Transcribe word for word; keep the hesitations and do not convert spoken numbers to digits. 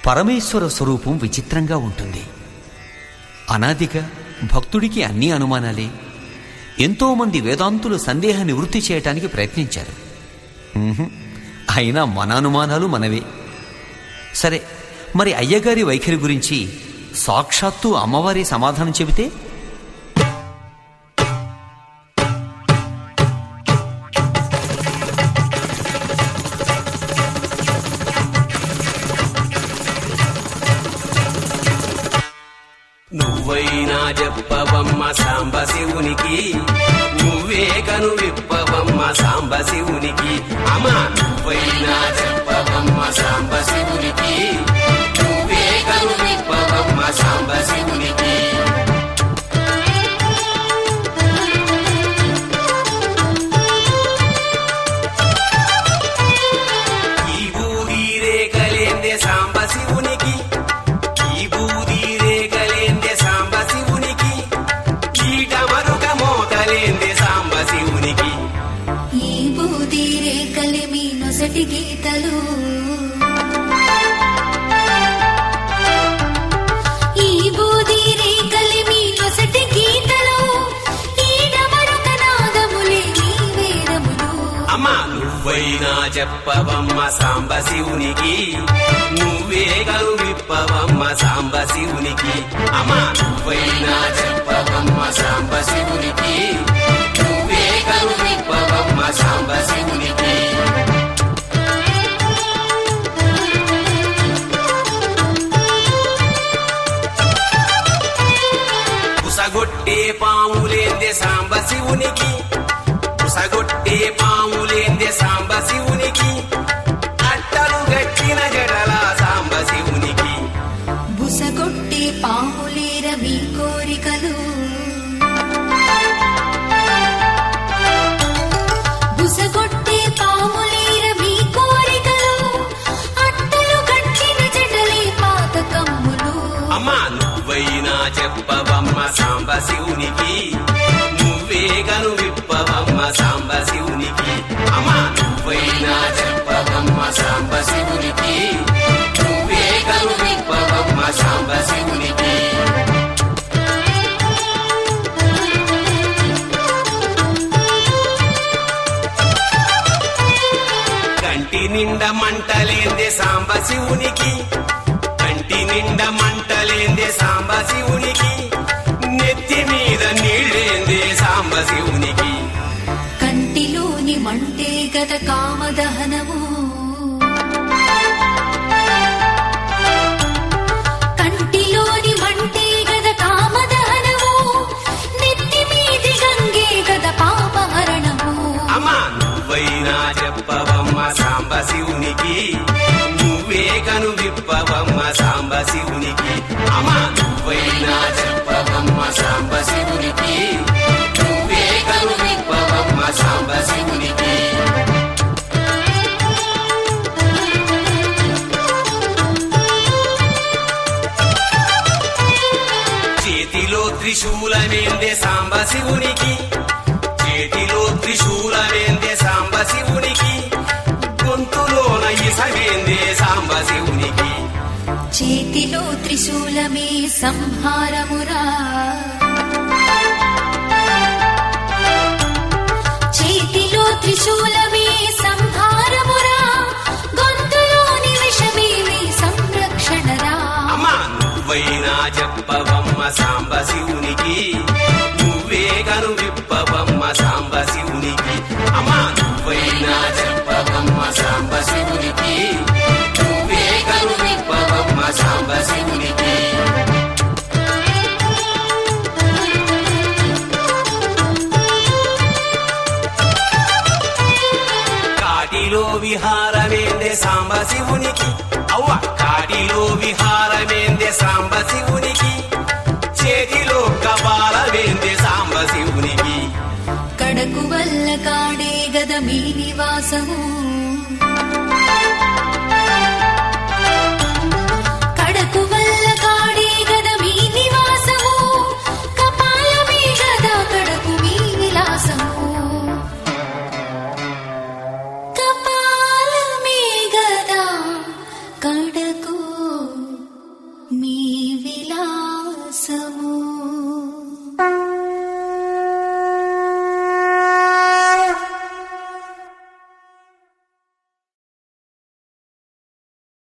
పరమేశ్వర స్వరూపం విచిత్రంగా ఉంటుంది. అనాదిగా భక్తుడికి అన్ని అనుమానాలే. ఎంతోమంది వేదాంతులు సందేహ నివృత్తి చేయటానికి ప్రయత్నించారు. అయినా మన అనుమానాలు మనవే. సరే, మరి అయ్యగారి వైఖరి గురించి సాక్షాత్తు అమ్మవారి సమాధానం చెబితే? నువ్వైనా చెప్పవమ్మ సాంబ శివునికి, నువ్వే కను విప్పవమ్మ సాంబ శివునికి. అమ్మా నువ్వైనా చెప్పవమ్మ సాంబ శివునికి, నువ్వే కను విప్పవమ్మ సాంబ శివునికి. ఈ బూది రేఖలేందే సాంబ శివునికి, ఈ బూది రేఖలేందే సాంబ శివునికి, ఈట మరుక మోతలేందే సాంబ శివునికి. ఈ బూది రేఖలే మీ నొసటి గీతలు, ఈ బూది రేఖలే మీ నొసటి గీతలు, ఈట మరుక నాదములే నీ వేదములు. అమ్మా నువ్వైనా చెప్పవమ్మ సాంబ శివునికి, నువ్వే కను విప్పవమ్మ సాంబ శివునికి. అమ్మా నువ్వైనా చెప్పవమ్మ సాంబ శివునికి, నువ్వే కను విప్పవమ్మ సాంబ శివునికి. పుసగొట్టే పాములేందే సాంబ శివునికి, పుసగొట్టే పాములేందే సాంబ శివునికి, అట్టలు గట్టిన జడల సాంబ శివునికి. బుసగొట్టే పాములేర మీ కోరికలు, బుసగొట్టే పాములేర మీ కోరికలు, అట్టలు గట్టిన జడలే పాతకమ్ములు. అమ్మా నువ్వైనా చెప్పవమ్మ సాంబ శివునికి, నువ్వే కను విప్పవమ్మ సాంబ శివునికి. అమ్మా నువ్వైనా చెప్పవమ్మ సాంబ శివునికి, నువ్వే కను విప్పవమ్మ సాంబ శివునికి. కంటి నిండా మంటలేందే సాంబ శివునికి, కంటి నిండా మంటలేందే సాంబ శివునికి, నెత్తి మీద నీళ్ళేందే సాంబ శివునికి. కంటిలోని మంటే గద కామదహనము, కంటిలోని మంటే గద కామదహనము, నెత్తి మీది గంగే గద పాపహరణము. అమ్మా నువ్వైనా చెప్పవమ్మ సాంబ శివునికి, నువ్వే కను విప్పవమ్మ సాంబ శివునికి. అమ్మా నువ్వైనా చెప్పవమ్మ సాంబ శివునికి, నువ్వే కను విప్పవమ్మ సాంబ శివునికి. చేతిలో త్రిశూలమేందే సాంబ శివునికి, చేతిలో త్రిశూలమేందే సాంబ శివునికి, గొంతులోన ఇసమేందే సాంబ శివునికి. చేతిలో త్రిశూలమే సంహారమురా, చేతిలో త్రిశూలమే సంహారమురా, గొంతులోని విషమేవి సంరక్షణరా. అమ్మా నువ్వైనా చెప్పవమ్మ సాంబ శివునికి, నువ్వే కను విప్పవమ్మ సాంబ శివునికి. అమ్మా నువ్వైనా చెప్పవమ్మ సాంబ శివునికి, నువ్వే కను విప్పవమ్మ సాంబ శివునికి. కాటిలో విహారమేందే సాంబ శివునికి, అవ్వ కాటిలో విహారమేందే సాంబ శివునికి, చేతిలో కపాలమేందే సాంబ శివునికి. కడకు వల్ల కాడే గద మీ నివాసము,